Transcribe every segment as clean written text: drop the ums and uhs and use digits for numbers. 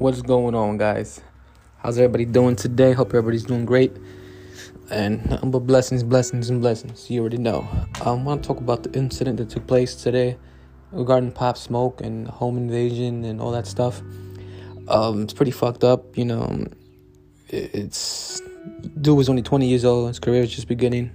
What's going on, guys? How's everybody doing today? Hope everybody's doing great. And nothing but blessings, blessings, and blessings. You already know. I want to talk about the incident that took place today regarding Pop Smoke and home invasion and all that stuff. It's pretty fucked up, It's dude was only 20 years old. His career is just beginning.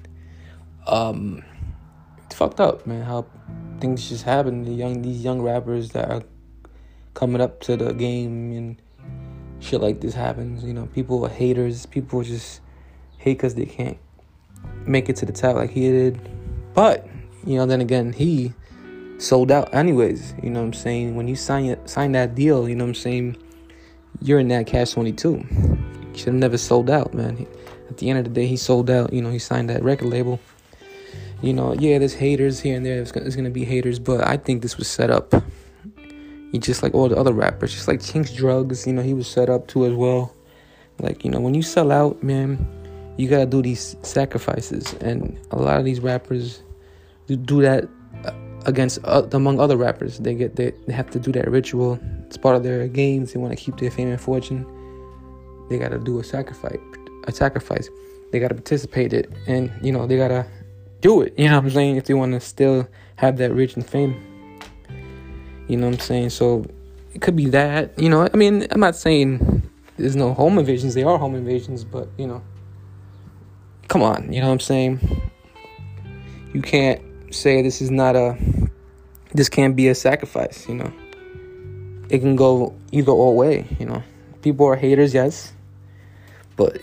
It's fucked up, man. How things just happen. These young rappers that are coming up to the game and shit like this happens. People are haters. People just hate because they can't make it to the top like he did. But then again, he sold out anyways. When you sign that deal, you're in that cash 22. You should have never sold out, man. At the end of the day, he sold out. He signed that record label. There's haters here and there. There's gonna be haters, but I think this was set up. He just like all the other rappers, just like Chinx Drugz, he was set up too as well. When you sell out, man, you gotta do these sacrifices, and a lot of these rappers do that among other rappers. They have to do that ritual. It's part of their games. They want to keep their fame and fortune. They gotta do a sacrifice. They gotta participate in it, and they gotta do it. If they want to still have that rich and fame. So it could be that. I'm not saying there's no home invasions. There are home invasions, but come on. You can't say this can't be a sacrifice. It can go either or way. People are haters, yes, but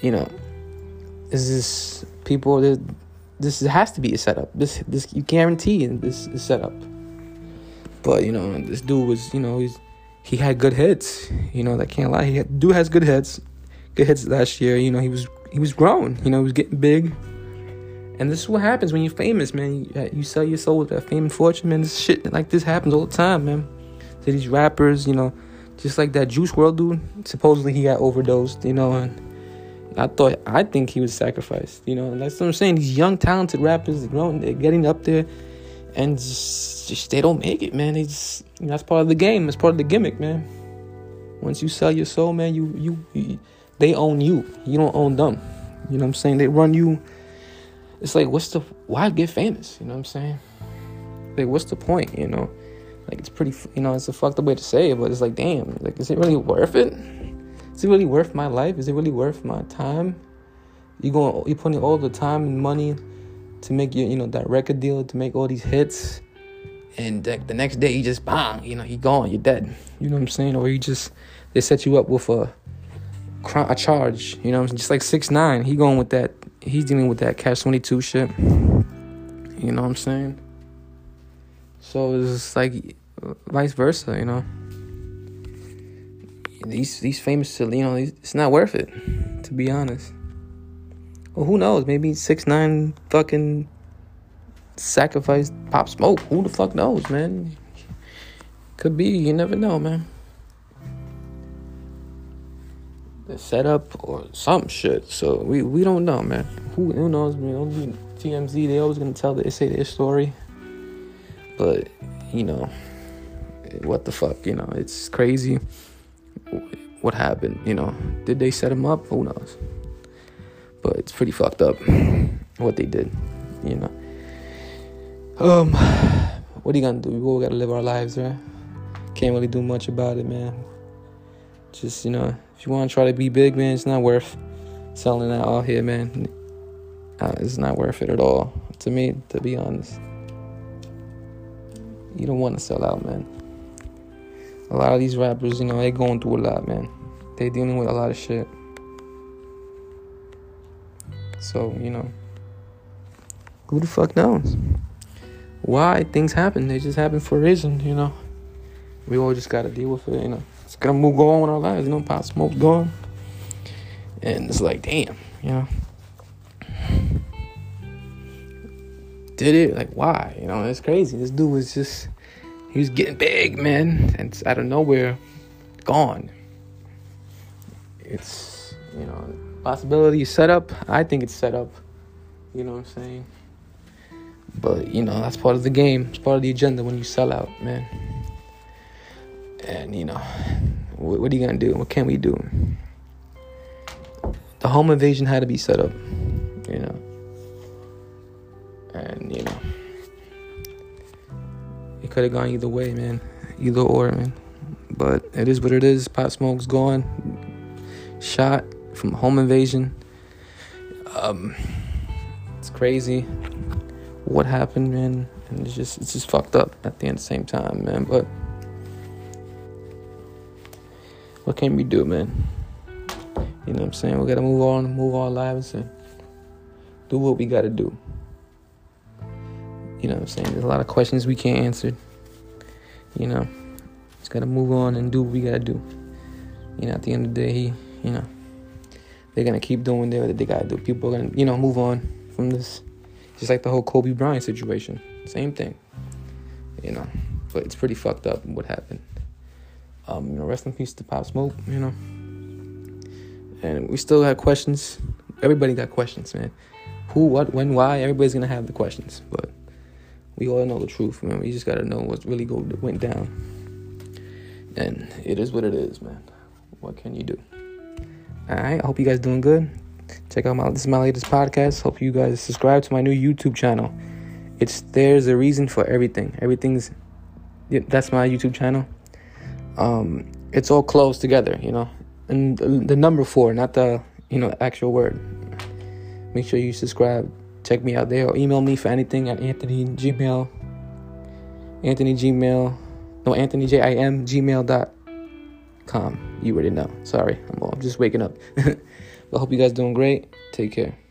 this has to be a setup. This you guarantee this is set up. But this dude was he had good hits. I can't lie. Dude has good hits last year. He was growing. He was getting big. And this is what happens when you're famous, man. You sell your soul with that fame and fortune, man. This shit like this happens all the time, man. To these rappers, just like that Juice WRLD dude. Supposedly he got overdosed, and I think he was sacrificed, and that's what I'm saying. These young talented rappers, they're getting up there, and just they don't make it, man. That's part of the game. That's part of the gimmick, man. Once you sell your soul, man, you they own you. You don't own them. They run you. It's like, why get famous? Like, what's the point? It's pretty, it's a fucked up way to say it, but it's like, damn, like, is it really worth it? Is it really worth my life? Is it really worth my time? You're putting all the time and money to make your, that record deal, to make all these hits, and the next day you just bang, you gone, you're dead. Or they set you up with a charge. Just like 6ix9ine, he going with that. He's dealing with that cash 22 shit. So it's like vice versa. These famous, it's not worth it, to be honest. Well, who knows? Maybe 6ix9ine fucking sacrificed Pop Smoke. Who the fuck knows, man? Could be. You never know, man. The setup or some shit. So we don't know, man. Who knows, man? Only TMZ. They always gonna say their story. But what the fuck? It's crazy. What happened? Did they set him up? Who knows? But it's pretty fucked up what they did. What are you gonna do? We all gotta live our lives, right? Can't really do much about it, man. Just, if you want to try to be big, man, it's not worth selling out here, man. It's not worth it at all, to me, to be honest. You don't want to sell out, man. A lot of these rappers, they going through a lot, man. They dealing with a lot of shit. So, who the fuck knows? Why things happen? They just happen for a reason, We all just gotta deal with it, It's gonna go on with our lives, Pop Smoke's gone. And it's like, damn, Did it? Like, why? It's crazy. This dude he was getting big, man. And out of nowhere, gone. It's, possibility set up. I think it's set up. You know what I'm saying? But, that's part of the game. It's part of the agenda when you sell out, man. And, What are you gonna do? What can we do? The home invasion had to be set up, you know. And, you know, it could have gone either way, man. Either or, man. But it is what it is. Pop Smoke's gone. Shot from home invasion. It's crazy what happened, man. And it's just fucked up at the same time, man. But what can we do, man? You know what I'm saying? We gotta move on, move our lives, and do what we gotta do. You know what I'm saying? There's a lot of questions we can't answer. You know, just gotta move on and do what we gotta do. You know, at the end of the day, they're gonna keep doing what they gotta do. People are gonna, move on from this. Just like the whole Kobe Bryant situation. Same thing. But it's pretty fucked up what happened. Rest in peace to Pop Smoke, And we still have questions. Everybody got questions, man. Who, what, when, why, everybody's gonna have the questions. But we all know the truth, man. We just gotta know what really went down. And it is what it is, man. What can you do? Alright, I hope you guys doing good. Check out this is my latest podcast. Hope you guys subscribe to my new YouTube channel. There's a reason for everything. That's my YouTube channel. It's all close together, and the number 4, not the actual word. Make sure you subscribe. Check me out there, or email me for anything at anthonyjim@gmail.com. You already know. Sorry, I'm just waking up. But I hope you guys doing great. Take care.